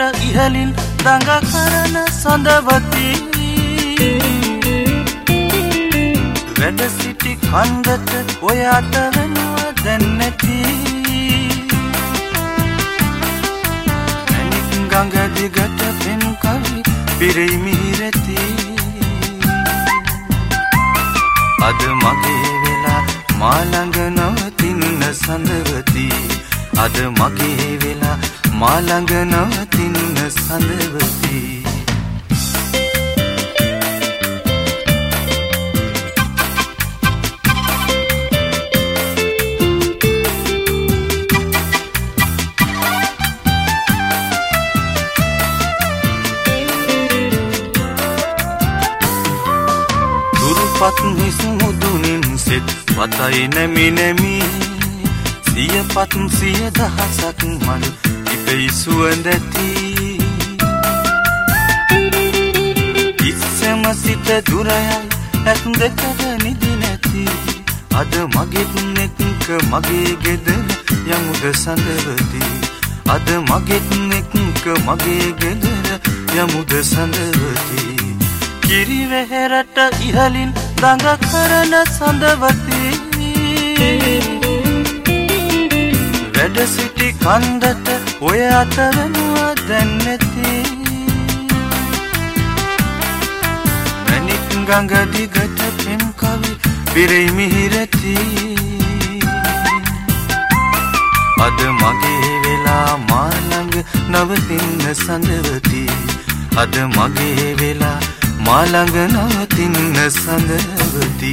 ඉහලින් දඟ කරන සඳවති වැඩ සිටි කන්දට ඔය අත වෙනුව දැන් නැති මැණික් ගඟ දිගට පෙම් කවි පිරෙයි මිහිරති අද මගේ වෙලා මා ළඟ නවතින්න සඳවති අද මගේ වෙලා මා ළඟ නවතින්න සඳවති දුරුපත් හිස් මුදුනින් සෙත් වතයි නැමි නැමි සියපත් සිය දහසක් මඩ ඉපෙයි සුවඳැති ඉස්සම සිට දුරයයි ඇත් දෙකද නිදි නැති අද මගෙත් එක්ක මගේ ගෙදර යමුද සඳවති අද මගෙත් එක්ක මගේ ගෙදර යමුද සඳවති කිරි වෙහෙරට ඉහලින් දඟ කරන සඳවති වැඩ සිටි කන්දට ඔය අත වෙනුව දැන් නැති මැණික් ගඟ දිගට පෙම් කවි පිරෙයි මිහිරති අද මගේ වෙලා මා ළඟ නවතින්න සඳවති අද මගේ වෙලා මා ළඟ නවතින්න සඳවති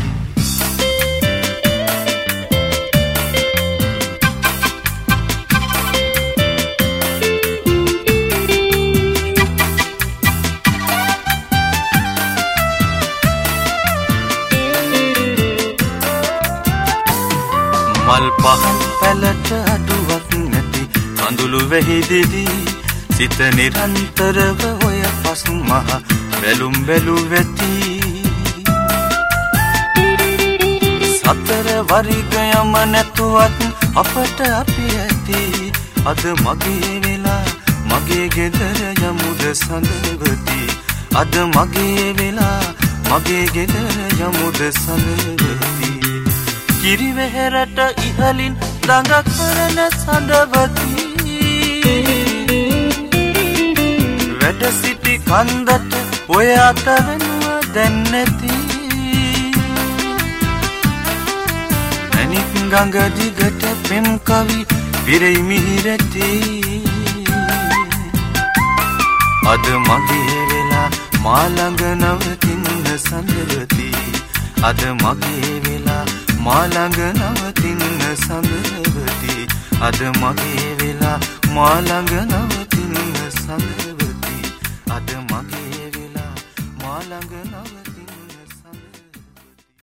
මල් පහන් පැලට අඩුවක් නැති කඳුළු වැහිදිදී සිත නිරන්තරව ඔය පසු මහ බැලුම් බැලු වෙති සතර වරිග යම නැතුවත් අපට අපි ඇති අද මගේ වෙලා මගේ ගෙදර යමුද සඳවති අද මගේ වෙලා මගේ ගෙදර යමුද සඳවති කිරි වෙහෙරට ඉහලින් දඟ කරන සඳවති වැඩ සිටි කන්දට ඔය අත වෙනුව දැන් නැති මැණික් ගඟ දිගට පෙම් කවි පිරෙයි මිහිරති අද මගේ වෙලා මා ළඟ නවතින්න සඳවති අද මගේ වෙලා මා ළඟ නවතින්න සඳවති අද මගේ වෙලා මා ළඟ නවතින්න සඳවති අද මගේ වෙලා මා ළඟ